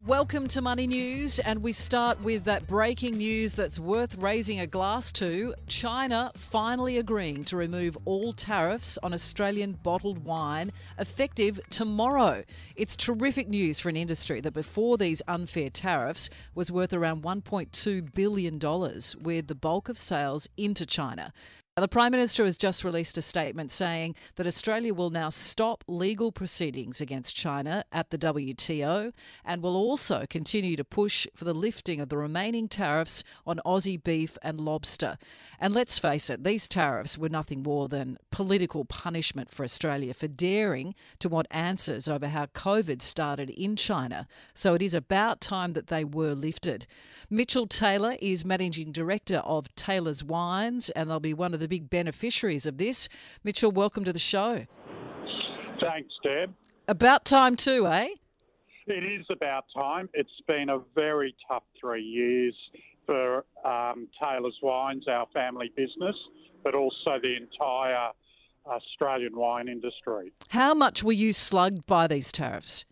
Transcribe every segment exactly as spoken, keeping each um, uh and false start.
Welcome to Money News, and we start with that breaking news that's worth raising a glass to. China finally agreeing to remove all tariffs on Australian bottled wine effective tomorrow. It's terrific news for an industry that before these unfair tariffs was worth around one point two billion dollars, with the bulk of sales into China. Now, the Prime Minister has just released a statement saying that Australia will now stop legal proceedings against China at the W T O and will also continue to push for the lifting of the remaining tariffs on Aussie beef and lobster. And let's face it, these tariffs were nothing more than political punishment for Australia for daring to want answers over how COVID started in China. So it is about time that they were lifted. Mitchell Taylor is Managing Director of Taylor's Wines, and they'll be one of the the big beneficiaries of this. Mitchell, welcome to the show. Thanks, Deb. About time too, eh? It is about time. It's been a very tough three years for um, Taylor's Wines, our family business, but also the entire Australian wine industry. How much were you slugged by these tariffs?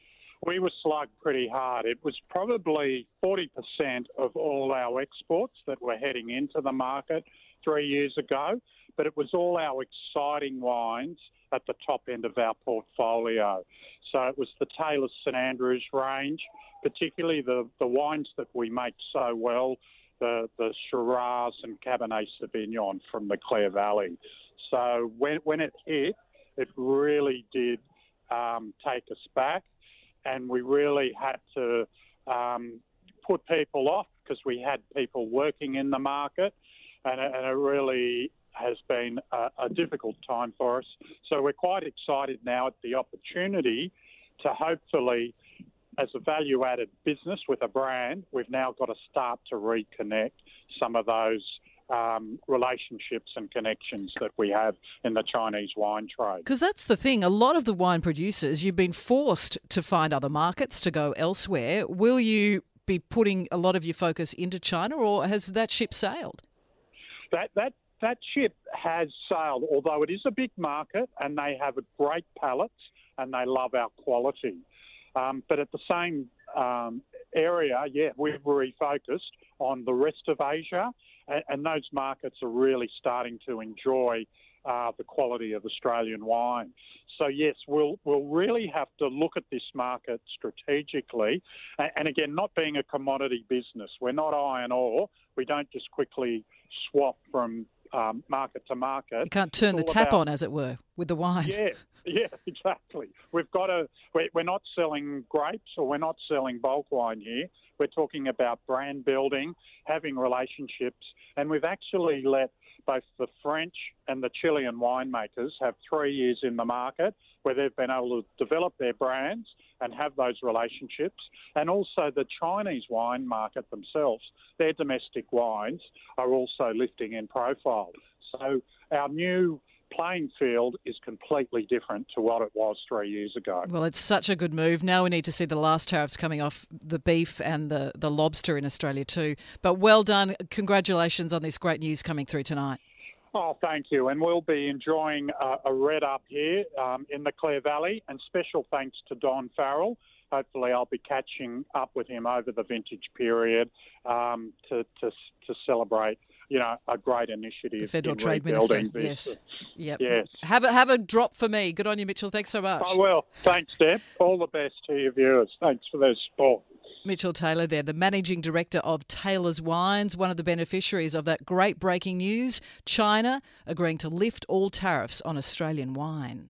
We were slugged pretty hard. It was probably forty percent of all our exports that were heading into the market three years ago, but it was all our exciting wines at the top end of our portfolio. So it was the Taylor's St Andrews range, particularly the, the wines that we make so well, the, the Shiraz and Cabernet Sauvignon from the Clare Valley. So when, when it hit, it really did um, take us back, and we really had to um, put people off because we had people working in the market. And it, and it really has been a, a difficult time for us. So we're quite excited now at the opportunity to hopefully, as a value-added business with a brand, we've now got to start to reconnect some of those um, relationships and connections that we have in the Chinese wine trade. Because that's the thing. A lot of the wine producers, you've been forced to find other markets, to go elsewhere. Will you be putting a lot of your focus into China, or has that ship sailed? That that that ship has sailed, although it is a big market and they have a great palates and they love our quality. Um, but at the same um, area, yeah, we've refocused on the rest of Asia, and, and those markets are really starting to enjoy uh, the quality of Australian wine. So yes, we'll we'll really have to look at this market strategically, and, and again, not being a commodity business, we're not iron ore. We don't just quickly swap from um, market to market. You can't turn the tap about, on, as it were, with the wine. Yeah, yeah, exactly. We've got to. We're, we're not selling grapes, or we're not selling bulk wine here. We're talking about brand building, having relationships, and we've actually let both the French and the Chilean winemakers have three years in the market where they've been able to develop their brands and have those relationships. And also the Chinese wine market themselves, their domestic wines are also lifting in profile. So our new playing field is completely different to what it was three years ago. Well, it's such a good move. Now we need to see the last tariffs coming off the beef and the, the lobster in Australia too. But well done. Congratulations on this great news coming through tonight. Oh, thank you. And we'll be enjoying a, a red up here um, in the Clare Valley, and special thanks to Don Farrell. Hopefully I'll be catching up with him over the vintage period um, to, to to celebrate, you know, a great initiative. The Federal in Trade Minister, this. yes. Yep. Yes. Have a, have a drop for me. Good on you, Mitchell. Thanks so much. I will. Thanks, Deb. All the best to your viewers. Thanks for their support. Mitchell Taylor there, the Managing Director of Taylor's Wines, one of the beneficiaries of that great breaking news, China agreeing to lift all tariffs on Australian wine.